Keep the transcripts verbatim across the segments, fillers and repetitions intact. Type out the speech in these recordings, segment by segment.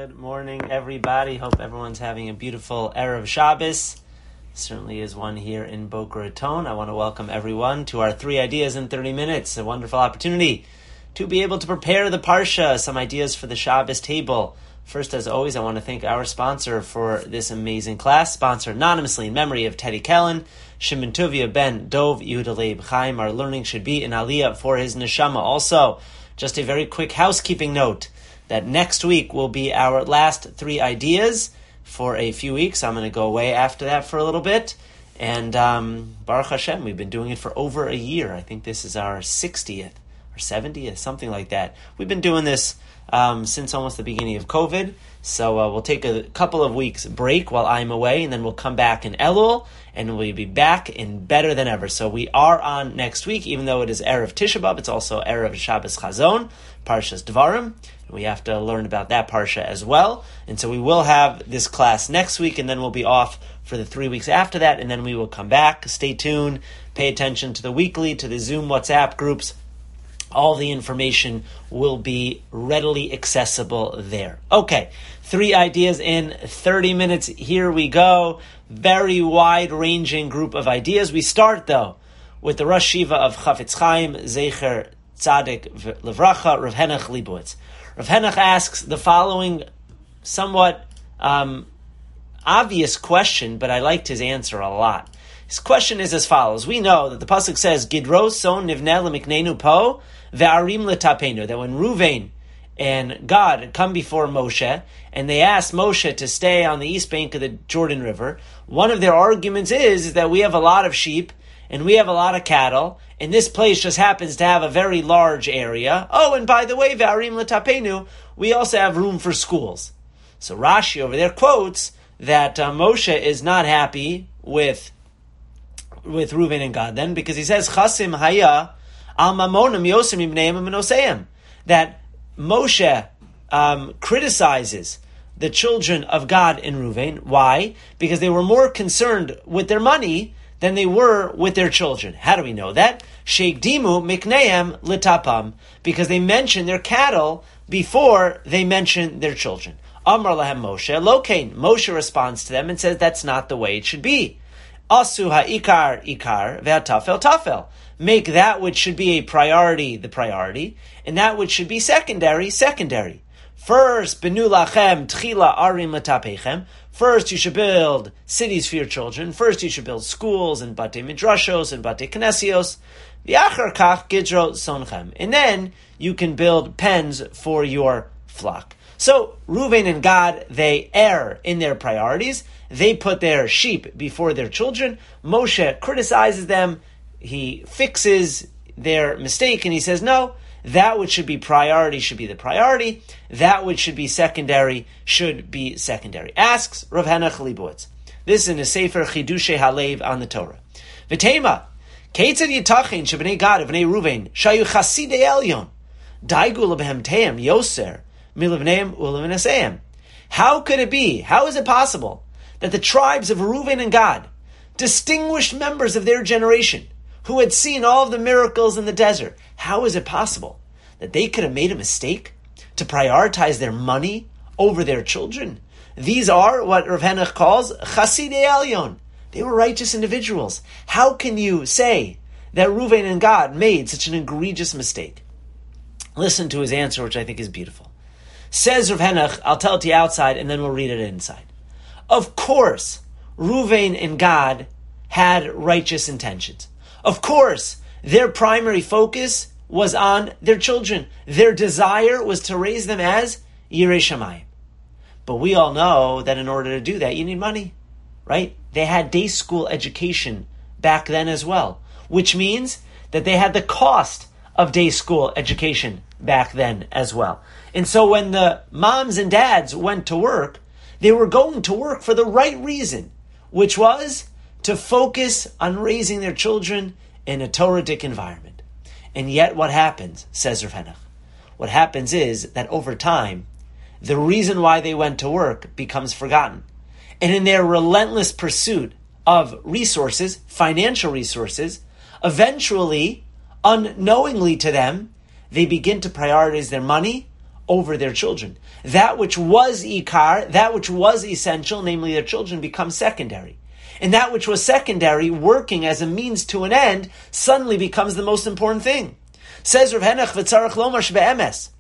Good morning, everybody. Hope everyone's having a beautiful Erev Shabbos. Certainly is one here in Boca Raton. I want to welcome everyone to our Three Ideas in thirty minutes, a wonderful opportunity to be able to prepare the Parsha, some ideas for the Shabbos table. First, as always, I want to thank our sponsor for this amazing class, sponsored anonymously in memory of Teddy Kellen, Shimon Tuvia ben Dov Yehuda Leib Chaim. Our learning should be in Aliyah for his neshama. Also, just a very quick housekeeping note that next week will be our last three ideas for a few weeks. I'm going to go away after that for a little bit. And um, Baruch Hashem, we've been doing it for over a year. I think this is our sixtieth or seventieth, something like that. We've been doing this um, since almost the beginning of COVID. So uh, we'll take a couple of weeks break while I'm away, and then we'll come back in Elul, and we'll be back in better than ever. So we are on next week, even though it is Erev Tisha B'Av, it's also Erev Shabbos Chazon, Parshas Dvarim. We have to learn about that Parsha as well. And so we will have this class next week, and then we'll be off for the three weeks after that, and then we will come back. Stay tuned, pay attention to the weekly, to the Zoom WhatsApp groups. All the information will be readily accessible there. Okay, three ideas in thirty minutes. Here we go. Very wide-ranging group of ideas. We start, though, with the Rosh Shiva of Chafetz Chaim, Zecher Tzadik Levracha, Rav Henach Leibowitz. Rav Henach asks the following somewhat um, obvious question, but I liked his answer a lot. His question is as follows. We know that the pasuk says, Gidro son nivneh lemiknenu po ve'arim letapenu, that when Ruvain and God come before Moshe, and they ask Moshe to stay on the east bank of the Jordan River, one of their arguments is, is that we have a lot of sheep, and we have a lot of cattle, and this place just happens to have a very large area. Oh, and by the way, ve'arim letapenu, we also have room for schools. So Rashi over there quotes that uh, Moshe is not happy with with Reuven and God then, because he says, Chasim haya al mamonim yosim ibneim amenoseim, that Moshe um, criticizes the children of God in Reuven. Why? Because they were more concerned with their money than they were with their children. How do we know that? Sheikdimu mikneim litapam, because they mention their cattle before they mention their children. Amar lahem Moshe lokain. Moshe responds to them and says that's not the way it should be. Asu ha'ikar ikar ve'atafel tafel. Make that which should be a priority the priority, and that which should be secondary secondary. First, benu lachem tchila arim letapechem. First, you should build cities for your children. First, you should build schools and bate midrashos and bate knesios. V'achar kach gidro sonchem. And then you can build pens for your flock. So, Reuven and God, they err in their priorities. They put their sheep before their children. Moshe criticizes them. He fixes their mistake, and he says, no, that which should be priority should be the priority. That which should be secondary should be secondary. Asks Rav Henach Leibowitz. This is in a Sefer Chidushei Halev on the Torah. V'tema, keitzad yitachin shebnei Gad v'nei Reuven shayu chasidei elyon daigu lebehem teim yoser milivneim uleminaseim. How could it be? How is it possible that the tribes of Reuven and Gad, distinguished members of their generation, who had seen all of the miracles in the desert, how is it possible that they could have made a mistake to prioritize their money over their children? These are what Rav Henach calls Chasidei Elyon. They were righteous individuals. How can you say that Reuven and God made such an egregious mistake? Listen to his answer, which I think is beautiful. Says Rav Henach, I'll tell it to you outside, and then we'll read it inside. Of course, Reuven and God had righteous intentions. Of course, their primary focus was on their children. Their desire was to raise them as Yirei Shamayim. But we all know that in order to do that, you need money, right? They had day school education back then as well, which means that they had the cost of day school education back then as well. And so when the moms and dads went to work, they were going to work for the right reason, which was to focus on raising their children in a Torah-dic environment. And yet what happens, says Rav Henach, what happens is that over time, the reason why they went to work becomes forgotten. And in their relentless pursuit of resources, financial resources, eventually, unknowingly to them, they begin to prioritize their money over their children. That which was ikar, that which was essential, namely their children, becomes secondary. And that which was secondary, working as a means to an end, suddenly becomes the most important thing. Says Rav Henach v'tzarech lomar shebe'emes.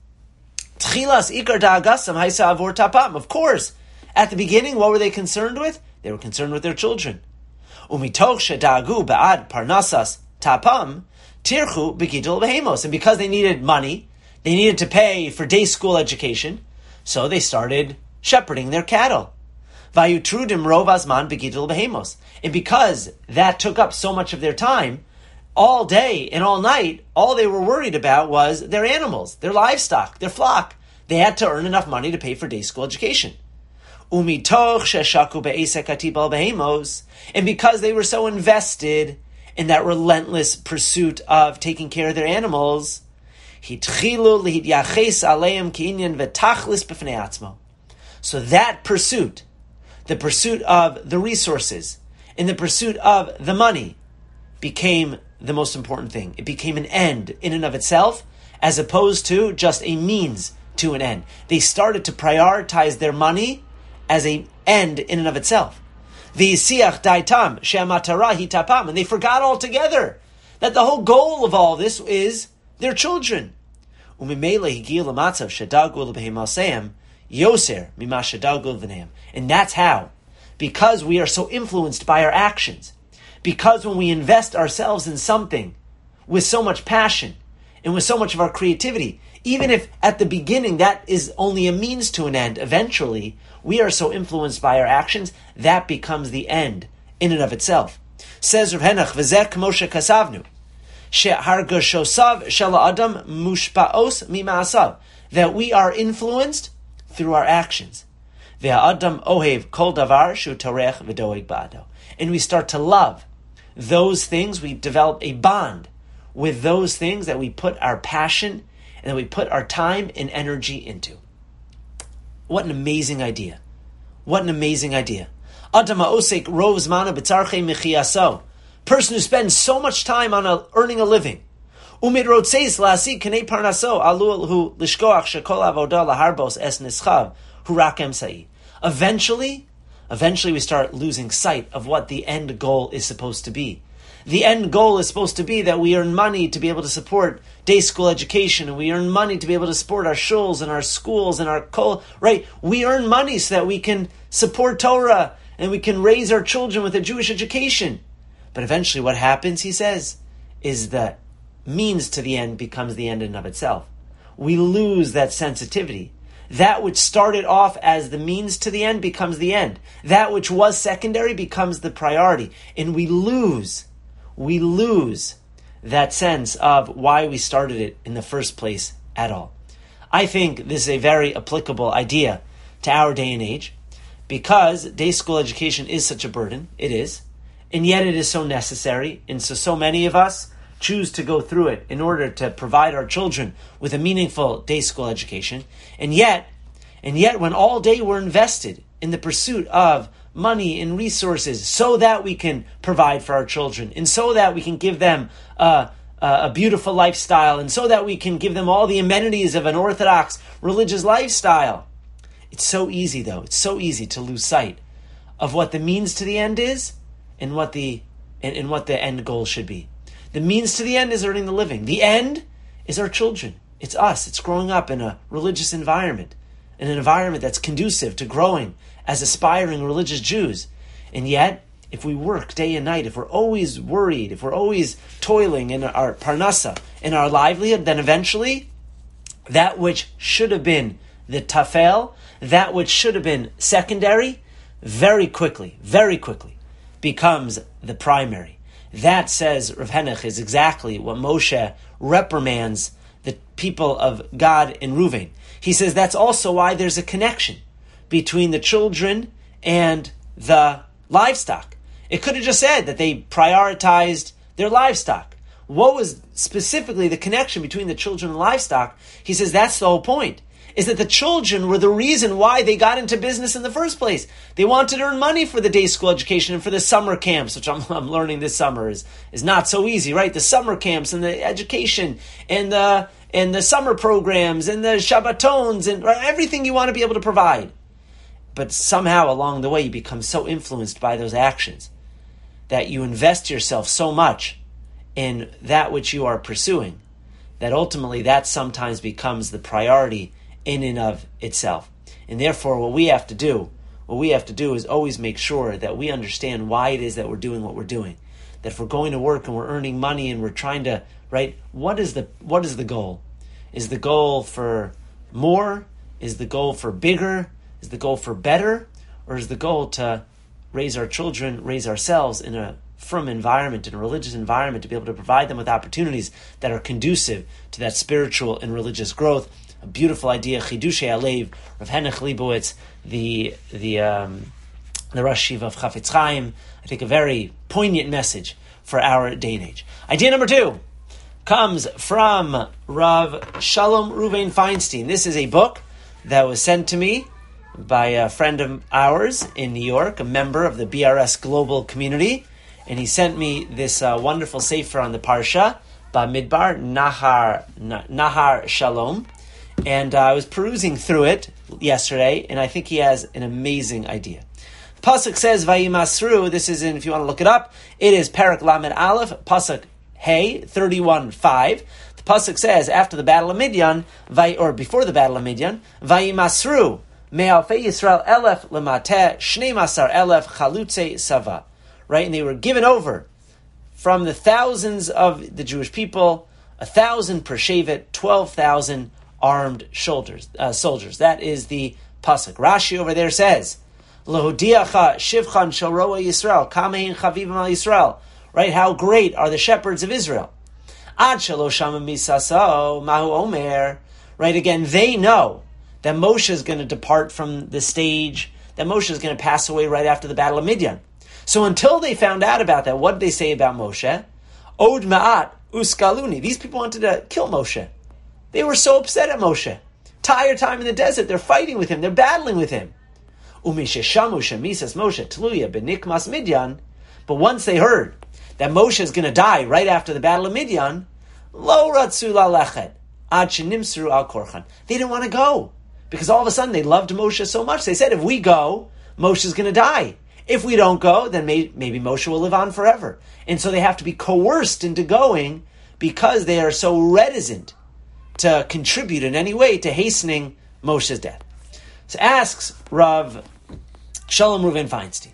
Tchilas ikar da'agasam haisa avor tapam. Of course, at the beginning, what were they concerned with? They were concerned with their children. Umitoch sheda'agu ba'ad parnasas tapam tirchu begidol behemos. And because they needed money, they needed to pay for day school education, so they started shepherding their cattle. Vayutrudim rov azman begidol behemos. And because that took up so much of their time, all day and all night, all they were worried about was their animals, their livestock, their flock. They had to earn enough money to pay for day school education. Umitoch sheshaku be'esek atibal behemos. And because they were so invested in that relentless pursuit of taking care of their animals, hitchilu lihidyaches aleim ki'inyan v'tachlis b'fnei atzmo. So that pursuit, the pursuit of the resources, and the pursuit of the money, became the most important thing. It became an end in and of itself, as opposed to just a means to an end. They started to prioritize their money as an end in and of itself. V'yisiach daitam she'amatara hitapam. And they forgot altogether that the whole goal of all this is their children. Umimele higiel l'matzav shedagul b'hemaseim yoser mima shedagul v'neim. And that's how, because we are so influenced by our actions, because when we invest ourselves in something with so much passion and with so much of our creativity, even if at the beginning that is only a means to an end, eventually we are so influenced by our actions, that becomes the end in and of itself. Says Rav Henach, V'zeh Moshe kasavnu, she'hargashosav shel adam mushpaos mima'asav, that we are influenced through our actions. Ve'ha'adam ohev kol davar shu torech v'doeg ba'ado. And we start to love those things, we develop a bond with those things that we put our passion and that we put our time and energy into. What an amazing idea. What an amazing idea. Adam ha'osek rov zmano b'tzarchei mechiyaso. Person who spends so much time on a, earning a living. Umidrotzeis la'asi k'nei parnaso alu hu lishkoach shekol avodah laharbos es nischav hu rak emsai. Eventually, Eventually we start losing sight of what the end goal is supposed to be. The end goal is supposed to be that we earn money to be able to support day school education, and we earn money to be able to support our shuls and our schools and our kol, right? We earn money so that we can support Torah and we can raise our children with a Jewish education. But eventually what happens, he says, is that means to the end becomes the end in and of itself. We lose that sensitivity. That which started off as the means to the end becomes the end. That which was secondary becomes the priority. And we lose, we lose that sense of why we started it in the first place at all. I think this is a very applicable idea to our day and age, because day school education is such a burden. It is. And yet it is so necessary. And so, so many of us choose to go through it in order to provide our children with a meaningful day school education. And yet, and yet when all day we're invested in the pursuit of money and resources so that we can provide for our children, and so that we can give them uh, a beautiful lifestyle, and so that we can give them all the amenities of an Orthodox religious lifestyle. It's so easy, though. It's so easy to lose sight of what the means to the end is and what the and, and what the end goal should be. The means to the end is earning the living. The end is our children. It's us. It's growing up in a religious environment, in an environment that's conducive to growing as aspiring religious Jews. And yet, if we work day and night, if we're always worried, if we're always toiling in our parnasa, in our livelihood, then eventually that which should have been the tafel, that which should have been secondary, very quickly, very quickly becomes the primary. That, says Rav Henach, is exactly what Moshe reprimands the people of Gad and Ruvain. He says that's also why there's a connection between the children and the livestock. It could have just said that they prioritized their livestock. What was specifically the connection between the children and livestock? He says that's the whole point. is that the children were the reason why they got into business in the first place. They wanted to earn money for the day school education and for the summer camps, which I'm, I'm learning this summer is, is not so easy, right? The summer camps and the education and the, and the summer programs and the Shabbatons and right, everything you want to be able to provide. But somehow along the way you become so influenced by those actions that you invest yourself so much in that which you are pursuing that ultimately that sometimes becomes the priority in and of itself. And therefore what we have to do, what we have to do is always make sure that we understand why it is that we're doing what we're doing. That if we're going to work and we're earning money and we're trying to, right, what is the what is the goal? Is the goal for more? Is the goal for bigger? Is the goal for better? Or is the goal to raise our children, raise ourselves in a from environment, in a religious environment, to be able to provide them with opportunities that are conducive to that spiritual and religious growth? A beautiful idea, Chidushei Alev, Rav Henoch Leibowitz, the the um, the Rosh Yeshiva of Chafetz Chaim. I think a very poignant message for our day and age. Idea number two comes from Rav Shalom Ruvain Feinstein. This is a book that was sent to me by a friend of ours in New York, a member of the B R S Global Community. And he sent me this uh, wonderful sefer on the Parsha, Bamidbar, Nahar, Nahar Shalom. And uh, I was perusing through it yesterday, and I think he has an amazing idea. Pasuk says, Vayimasru, this is in, if you want to look it up, it is Perek Lamed Aleph, Pasuk Hey, thirty-one five. The Pasuk says, after the Battle of Midian, Vay, or before the Battle of Midian, Vayimasru, Me'alfei Yisrael Elef Lemateh, Shnei Masar Elef Chalutze Sava. Right, and they were given over from the thousands of the Jewish people, a thousand per shevet, twelve thousand armed soldiers. Uh, soldiers. That is the pasuk. Rashi over there says, "Lehodiacha shivchan shel roa Yisrael, kamein chavivim al Yisrael." Right, how great are the shepherds of Israel? Ad shelo shama misaso mahu omer. Right, again, they know that Moshe is going to depart from the stage, that Moshe is going to pass away right after the Battle of Midian. So until they found out about that, what did they say about Moshe? Od ma'at uskaluni. These people wanted to kill Moshe. They were so upset at Moshe. Entire time in the desert, they're fighting with him. They're battling with him. Umisheshamu shemisas Moshe tluya benikmas Midian. But once they heard that Moshe is going to die right after the Battle of Midian, lo ratzu lalechet ad shenimsru al korchan. They didn't want to go because all of a sudden they loved Moshe so much. They said, if we go, Moshe is going to die. If we don't go, then may, maybe Moshe will live on forever. And so they have to be coerced into going because they are so reticent to contribute in any way to hastening Moshe's death. So asks Rav Shalom Ruvain Feinstein,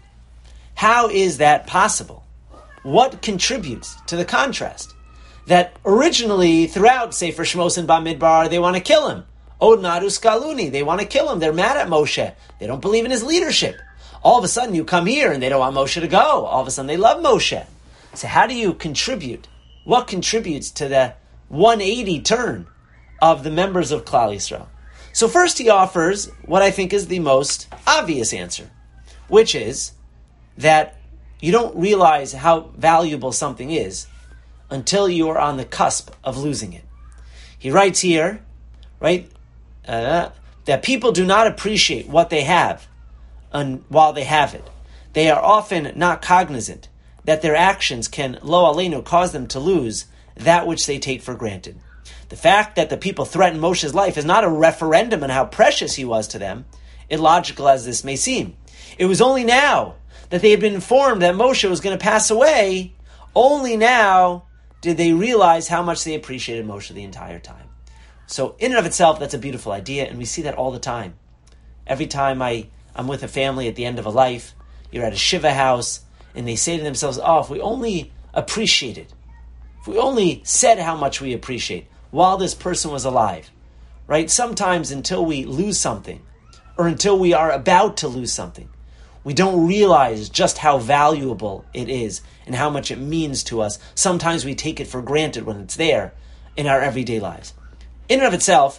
how is that possible? What contributes to the contrast? That originally, throughout Sefer Shmos and Bamidbar, they want to kill him. Od Narus Kaluni, they want to kill him. They're mad at Moshe. They don't believe in his leadership. All of a sudden you come here and they don't want Moshe to go. All of a sudden they love Moshe. So how do you contribute? What contributes to the one eighty turn of the members of Klal Yisrael? So first he offers what I think is the most obvious answer, which is that you don't realize how valuable something is until you are on the cusp of losing it. He writes here, right, uh, that people do not appreciate what they have and while they have it. They are often not cognizant that their actions can, lo aleinu, cause them to lose that which they take for granted. The fact that the people threatened Moshe's life is not a referendum on how precious he was to them, illogical as this may seem. It was only now that they had been informed that Moshe was going to pass away, only now did they realize how much they appreciated Moshe the entire time. So in and of itself, that's a beautiful idea, and we see that all the time. Every time I I'm with a family at the end of a life, you're at a Shiva house, and they say to themselves, oh, if we only appreciated, if we only said how much we appreciate while this person was alive, right? Sometimes until we lose something, or until we are about to lose something, we don't realize just how valuable it is and how much it means to us. Sometimes we take it for granted when it's there in our everyday lives. In and of itself,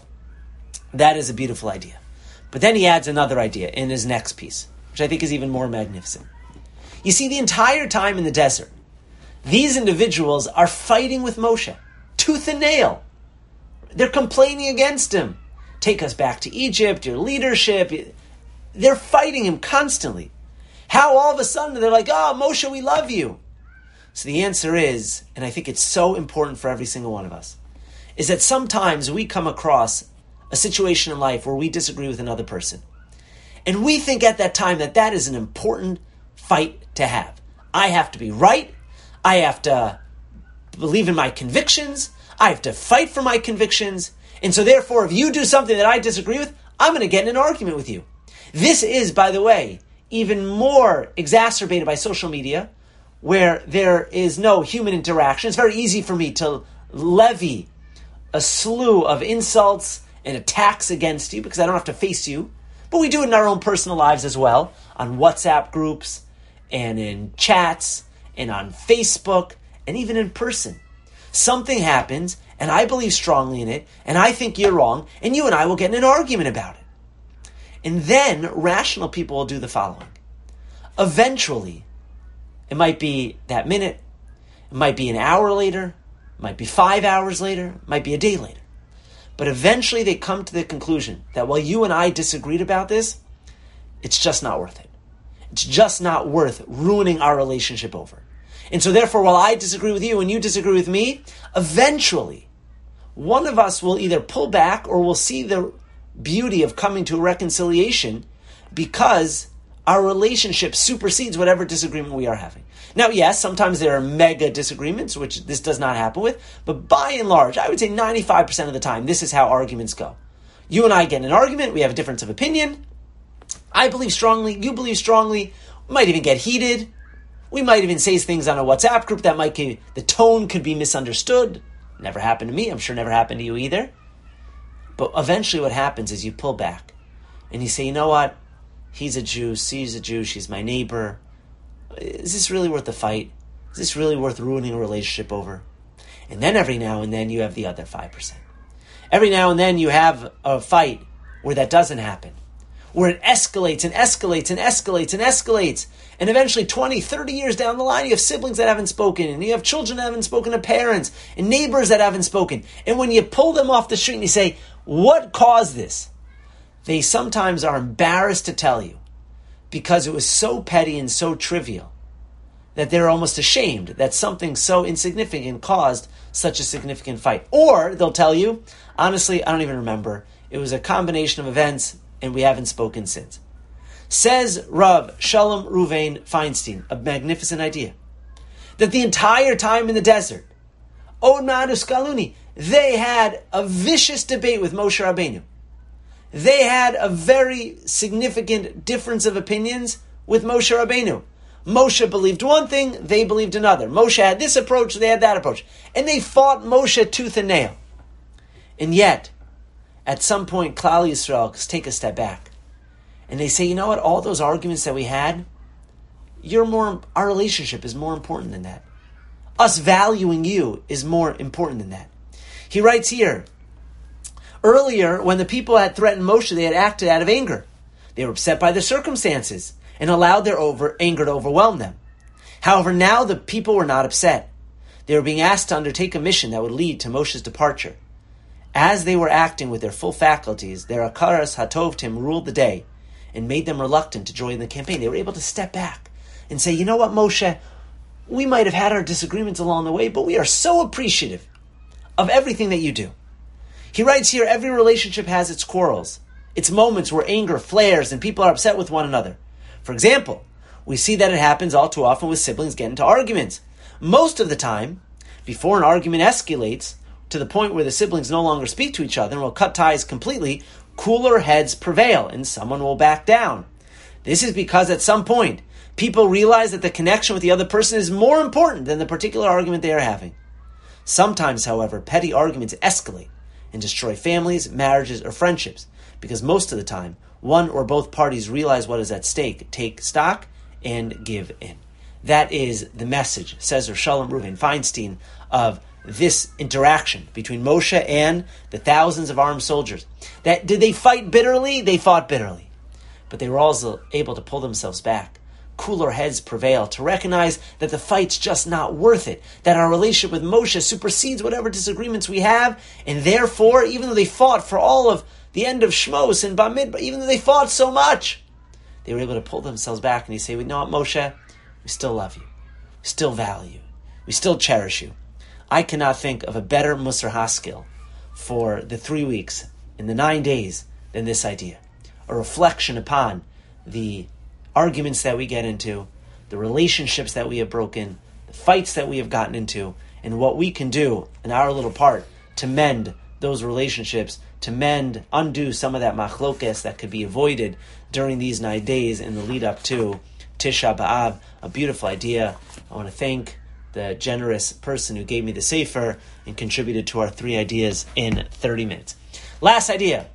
that is a beautiful idea. But then he adds another idea in his next piece, which I think is even more magnificent. You see, the entire time in the desert, these individuals are fighting with Moshe, tooth and nail. They're complaining against him, take us back to Egypt, your leadership. They're fighting him constantly. How all of a sudden they're like, oh, Moshe, we love you. So the answer is, and I think it's so important for every single one of us, is that sometimes we come across a situation in life where we disagree with another person. And we think at that time that that is an important fight to have. I have to be right. I have to believe in my convictions. I have to fight for my convictions. And so therefore, if you do something that I disagree with, I'm going to get in an argument with you. This is, by the way, even more exacerbated by social media, where there is no human interaction. It's very easy for me to levy a slew of insults and attacks against you because I don't have to face you. But we do it in our own personal lives as well, on WhatsApp groups and in chats and on Facebook and even in person. Something happens and I believe strongly in it and I think you're wrong and you and I will get in an argument about it. And then rational people will do the following. Eventually, it might be that minute, it might be an hour later, it might be five hours later, it might be a day later. But eventually they come to the conclusion that while you and I disagreed about this, it's just not worth it. It's just not worth ruining our relationship over. And so therefore, while I disagree with you and you disagree with me, eventually one of us will either pull back or will see the beauty of coming to a reconciliation because our relationship supersedes whatever disagreement we are having. Now, yes, sometimes there are mega disagreements, which this does not happen with, but by and large, I would say ninety-five percent of the time, this is how arguments go. You and I get in an argument, we have a difference of opinion, I believe strongly, you believe strongly, we might even get heated, we might even say things on a WhatsApp group that might be, the tone could be misunderstood. Never happened to me, I'm sure never happened to you either. But eventually what happens is you pull back and you say, you know what? He's a Jew, she's a Jew, she's my neighbor. Is this really worth the fight? Is this really worth ruining a relationship over? And then every now and then you have the other five percent. Every now and then you have a fight where that doesn't happen, where it escalates and escalates and escalates and escalates. And eventually twenty, thirty years down the line, you have siblings that haven't spoken, and you have children that haven't spoken to parents, and neighbors that haven't spoken. And when you pull them off the street and you say, what caused this? They sometimes are embarrassed to tell you because it was so petty and so trivial that they're almost ashamed that something so insignificant caused such a significant fight. Or they'll tell you, honestly, I don't even remember. It was a combination of events and we haven't spoken since. Says Rav Shalom Ruvain Feinstein, a magnificent idea, that the entire time in the desert, Od Ma'anus Kaluni, they had a vicious debate with Moshe Rabbeinu. They had a very significant difference of opinions with Moshe Rabbeinu. Moshe believed one thing, they believed another. Moshe had this approach, they had that approach. And they fought Moshe tooth and nail. And yet, at some point, Klal Yisrael take a step back. And they say, you know what, all those arguments that we had, you're more, our relationship is more important than that. Us valuing you is more important than that. He writes here, earlier, when the people had threatened Moshe, they had acted out of anger. They were upset by the circumstances and allowed their over, anger to overwhelm them. However, now the people were not upset. They were being asked to undertake a mission that would lead to Moshe's departure. As they were acting with their full faculties, their Akaras Hatovtim ruled the day and made them reluctant to join the campaign. They were able to step back and say, you know what, Moshe, we might have had our disagreements along the way, but we are so appreciative of everything that you do. He writes here, every relationship has its quarrels, its moments where anger flares and people are upset with one another. For example, we see that it happens all too often with siblings getting into arguments. Most of the time, before an argument escalates to the point where the siblings no longer speak to each other and will cut ties completely, cooler heads prevail and someone will back down. This is because at some point, people realize that the connection with the other person is more important than the particular argument they are having. Sometimes, however, petty arguments escalate and destroy families, marriages, or friendships, because most of the time, one or both parties realize what is at stake, take stock, and give in. That is the message, says Rav Shalom Ruvain Feinstein, of this interaction between Moshe and the thousands of armed soldiers. That did they fight bitterly? They fought bitterly. But they were also able to pull themselves back. Cooler heads prevail to recognize that the fight's just not worth it, that our relationship with Moshe supersedes whatever disagreements we have, and therefore, even though they fought for all of the end of Shmos and Bamidbar, even though they fought so much, they were able to pull themselves back and they say, "We know what, Moshe, we still love you. We still value you. We still cherish you." I cannot think of a better Musar Haskell for the three weeks, in the nine days, than this idea. A reflection upon the arguments that we get into, the relationships that we have broken, the fights that we have gotten into, and what we can do in our little part to mend those relationships, to mend, undo some of that machlokes that could be avoided during these nine days in the lead up to Tisha B'Av. A beautiful idea. I want to thank the generous person who gave me the Sefer and contributed to our three ideas in thirty minutes. Last idea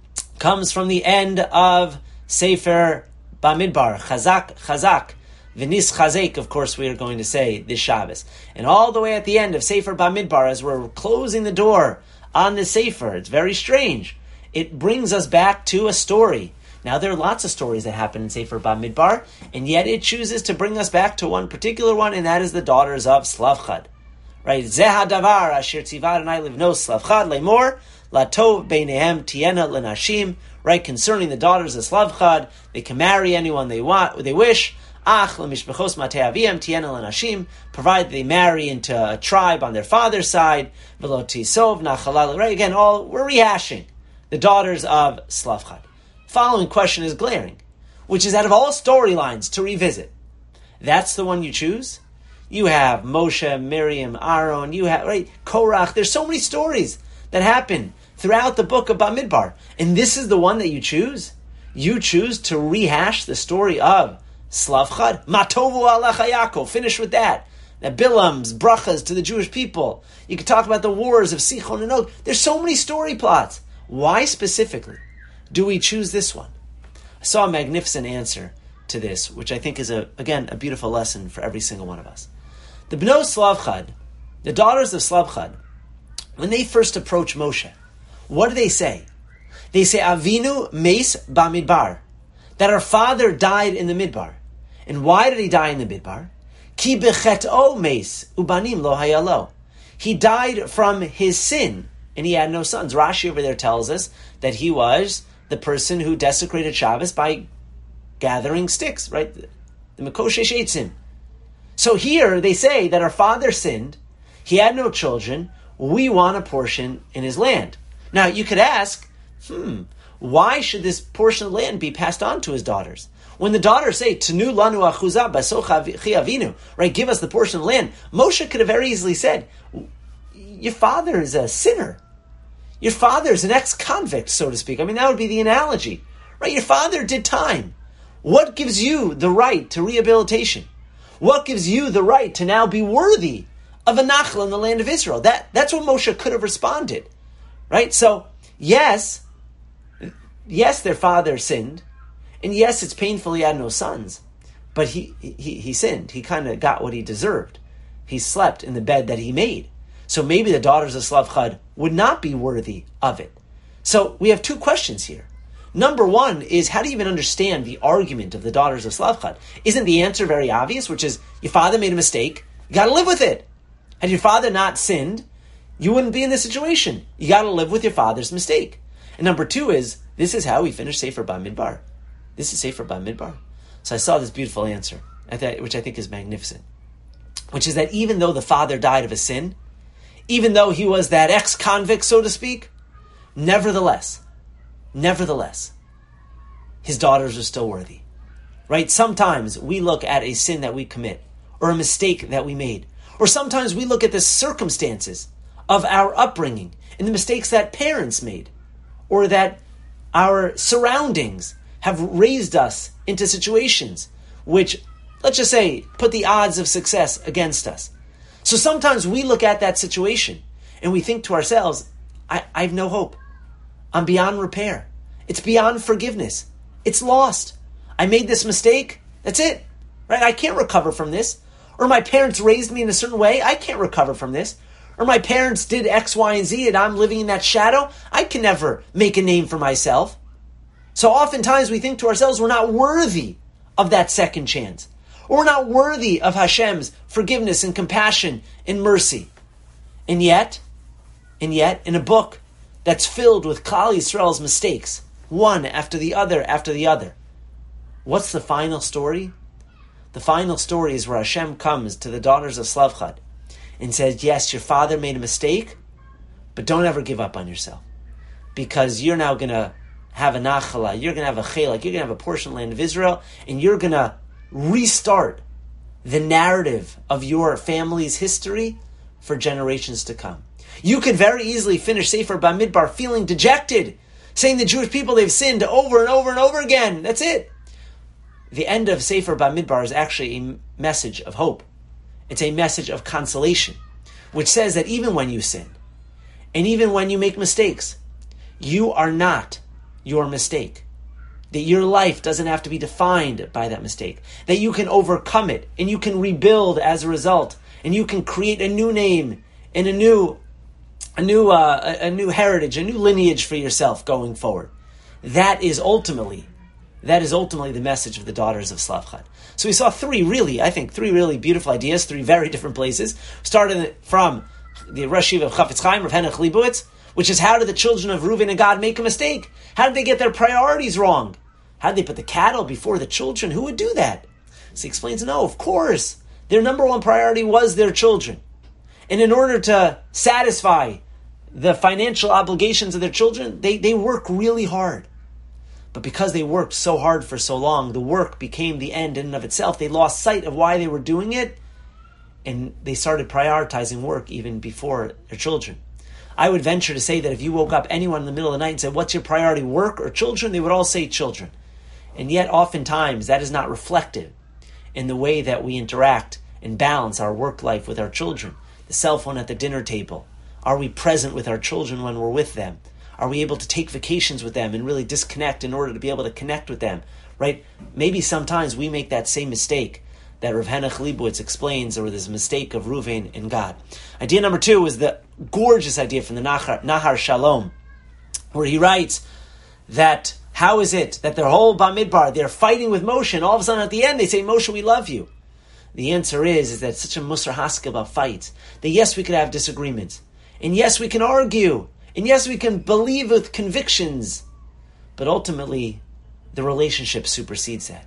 comes from the end of Sefer Bamidbar, Chazak, Chazak, V'nis Chazek, of course we are going to say this Shabbos. And all the way at the end of Sefer Bamidbar, as we're closing the door on the Sefer, it's very strange. It brings us back to a story. Now there are lots of stories that happen in Sefer Bamidbar, and yet it chooses to bring us back to one particular one, and that is the daughters of Slavchad. Right? Zeh hadavar asher tziva Adonai livnos Slavchad lemor latov beinehem tiena lenashim. Right? Concerning the daughters of Slavchad, they can marry anyone they want, they wish. Ach lemishbechos matei aviem tiena lenashim. Provided they marry into a tribe on their father's side. V'lo tisov nachalal. Right? Again, all we're rehashing the daughters of Slavchad. Following question is glaring, which is out of all storylines to revisit, that's the one you choose? You have Moshe, Miriam, Aaron, you have, right, Korach. There's so many stories that happen throughout the book of Bamidbar, and this is the one that you choose? You choose to rehash the story of Slavchad? Matovu ala Yaakov. Finish with that. The Bilam's brachas to the Jewish people. You could talk about the wars of Sichon and Og. There's so many story plots. Why specifically do we choose this one? I saw a magnificent answer to this, which I think is, a again, a beautiful lesson for every single one of us. The Bnei Slavchad, the daughters of Slavchad, when they first approach Moshe, what do they say? They say, Avinu meis bamidbar, that our father died in the Midbar. And why did he die in the Midbar? Ki bechet'o meis ubanim lo hayalo. He died from his sin, and he had no sons. Rashi over there tells us that he was the person who desecrated Shabbos by gathering sticks, right? The Mekoshesh Eitzim. So here they say that our father sinned, he had no children, we want a portion in his land. Now you could ask, hmm, why should this portion of land be passed on to his daughters? When the daughters say, Tenu lanu achuzah basoch chi avinu, right, give us the portion of land, Moshe could have very easily said, your father is a sinner. Your father is an ex-convict, so to speak. I mean, that would be the analogy. Right? Your father did time. What gives you the right to rehabilitation? What gives you the right to now be worthy of a nachla in the land of Israel? That, that's what Moshe could have responded. Right? So, yes, yes, their father sinned. And yes, it's painful he had no sons. But he, he, he sinned. He kind of got what he deserved. He slept in the bed that he made. So maybe the daughters of Slavchad would not be worthy of it. So we have two questions here. Number one is, how do you even understand the argument of the daughters of Slavchad? Isn't the answer very obvious, which is, your father made a mistake, you got to live with it. Had your father not sinned, you wouldn't be in this situation. You got to live with your father's mistake. And number two is, this is how we finish Sefer Bamidbar. This is Sefer Bamidbar. So I saw this beautiful answer, which I think is magnificent, which is that even though the father died of a sin, even though he was that ex-convict, so to speak, nevertheless, nevertheless, his daughters are still worthy. Right? Sometimes we look at a sin that we commit, or a mistake that we made, or sometimes we look at the circumstances of our upbringing and the mistakes that parents made, or that our surroundings have raised us into situations which, let's just say, put the odds of success against us. So sometimes we look at that situation and we think to ourselves, I, I have no hope. I'm beyond repair. It's beyond forgiveness. It's lost. I made this mistake. That's it. Right? I can't recover from this. Or my parents raised me in a certain way. I can't recover from this. Or my parents did X, Y, and Z and I'm living in that shadow. I can never make a name for myself. So oftentimes we think to ourselves, we're not worthy of that second chance. Or we're not worthy of Hashem's forgiveness and compassion and mercy. And yet, and yet, in a book that's filled with Klal Yisrael's mistakes, one after the other after the other. What's the final story? The final story is where Hashem comes to the daughters of Slavchad and says, yes, your father made a mistake, but don't ever give up on yourself. Because you're now going to have a nachala, you're going to have a chelak, you're going to have a portion of the land of Israel, and you're going to restart the narrative of your family's history for generations to come. You could very easily finish Sefer Bamidbar feeling dejected, saying the Jewish people, they've sinned over and over and over again. That's it. The end of Sefer Bamidbar is actually a message of hope. It's a message of consolation, which says that even when you sin, and even when you make mistakes, you are not your mistake. That your life doesn't have to be defined by that mistake. That you can overcome it, and you can rebuild as a result, and you can create a new name and a new, a new, uh, a, a new heritage, a new lineage for yourself going forward. That is ultimately, that is ultimately the message of the daughters of Slavchad. So we saw three really, I think, three really beautiful ideas, three very different places. Started from the Rosh Yeshiva of Chafetz Chaim, Rav Henoch Leibowitz, which is how did the children of Reuven and Gad make a mistake? How did they get their priorities wrong? How did they put the cattle before the children? Who would do that? So he explains, no, of course. Their number one priority was their children. And in order to satisfy the financial obligations of their children, they, they work really hard. But because they worked so hard for so long, the work became the end in and of itself. They lost sight of why they were doing it, and they started prioritizing work even before their children. I would venture to say that if you woke up anyone in the middle of the night and said, what's your priority, work or children? They would all say children. And yet oftentimes that is not reflected in the way that we interact and balance our work life with our children. The cell phone at the dinner table. Are we present with our children when we're with them? Are we able to take vacations with them and really disconnect in order to be able to connect with them? Right? Maybe sometimes we make that same mistake that Rav Henoch Leibowitz explains, or this mistake of Reuven and Gad. Idea number two is the gorgeous idea from the Nahar, Nahar Shalom, where he writes that how is it that their whole Bamidbar, they're fighting with Moshe, and all of a sudden at the end they say, Moshe, we love you. The answer is, is that it's such a Musar Haskell about fights, that yes, we could have disagreements, and yes, we can argue, and yes, we can believe with convictions, but ultimately the relationship supersedes that.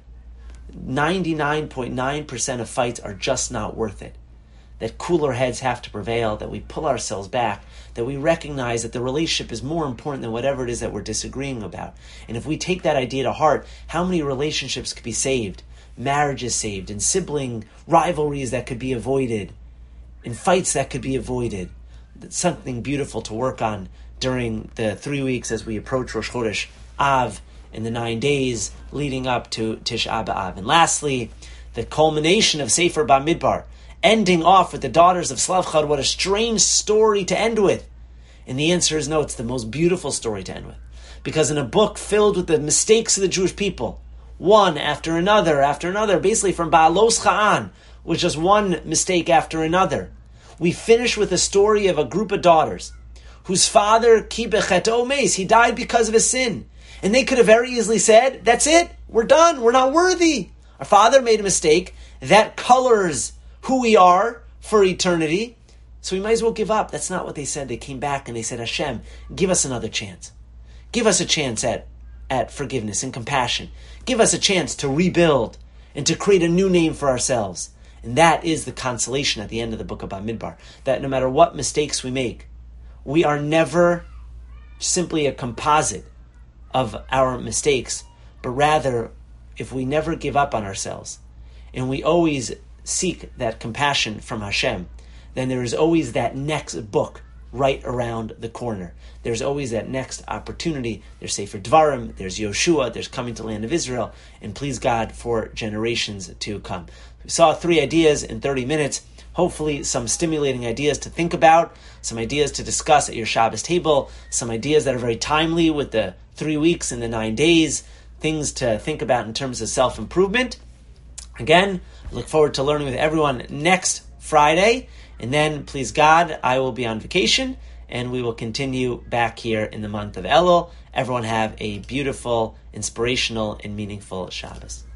ninety-nine point nine percent of fights are just not worth it. That cooler heads have to prevail, that we pull ourselves back, that we recognize that the relationship is more important than whatever it is that we're disagreeing about. And if we take that idea to heart, how many relationships could be saved? Marriages saved, and sibling rivalries that could be avoided, and fights that could be avoided. That's something beautiful to work on during the three weeks as we approach Rosh Chodesh Av, in the nine days leading up to Tisha B'Av. And lastly, the culmination of Sefer Bamidbar, ending off with the daughters of Slavchad. What a strange story to end with. And the answer is no, it's the most beautiful story to end with. Because in a book filled with the mistakes of the Jewish people, one after another, after another, basically from Baalos Cha'an, with just one mistake after another, we finish with a story of a group of daughters whose father, Ki Becheto Meis, he died because of his sin. And they could have very easily said, that's it, we're done, we're not worthy. Our father made a mistake. That colors who we are for eternity. So we might as well give up. That's not what they said. They came back and they said, Hashem, give us another chance. Give us a chance at, at forgiveness and compassion. Give us a chance to rebuild and to create a new name for ourselves. And that is the consolation at the end of the book of Bamidbar. That no matter what mistakes we make, we are never simply a composite of our mistakes, but rather, if we never give up on ourselves, and we always seek that compassion from Hashem, then there is always that next book right around the corner. There's always that next opportunity. There's Sefer Dvarim, there's Yoshua, there's coming to the land of Israel, and please God for generations to come. We saw three ideas in thirty minutes. Hopefully some stimulating ideas to think about, some ideas to discuss at your Shabbos table, some ideas that are very timely with the three weeks and the nine days, things to think about in terms of self-improvement. Again, I look forward to learning with everyone next Friday, and then, please God, I will be on vacation, and we will continue back here in the month of Elul. Everyone have a beautiful, inspirational, and meaningful Shabbos.